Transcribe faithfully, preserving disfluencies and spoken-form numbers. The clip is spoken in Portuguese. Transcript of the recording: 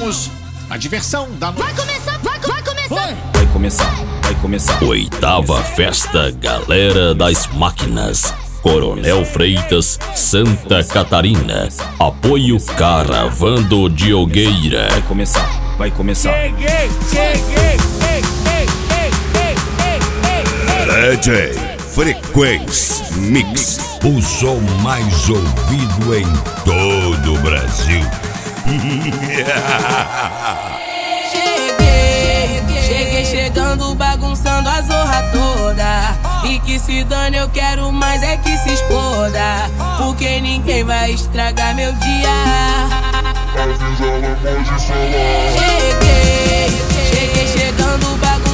Começamos a diversão da noite. Vai começar, vai, vai começar. Vai. Vai começar, vai começar. Oitava Festa Galera das Máquinas, Coronel Freitas, Santa Catarina. Apoio Caravando Diogueira. Vai começar, vai começar. Cheguei, cheguei, ei, ei, ei, ei, ei, ei, D J Frequência Mix, o som mais ouvido em todo o Brasil. Cheguei, cheguei chegando, bagunçando a zorra toda. E que se dane, eu quero mais é que se exploda, porque ninguém vai estragar meu dia. Cheguei, cheguei chegando, bagunçando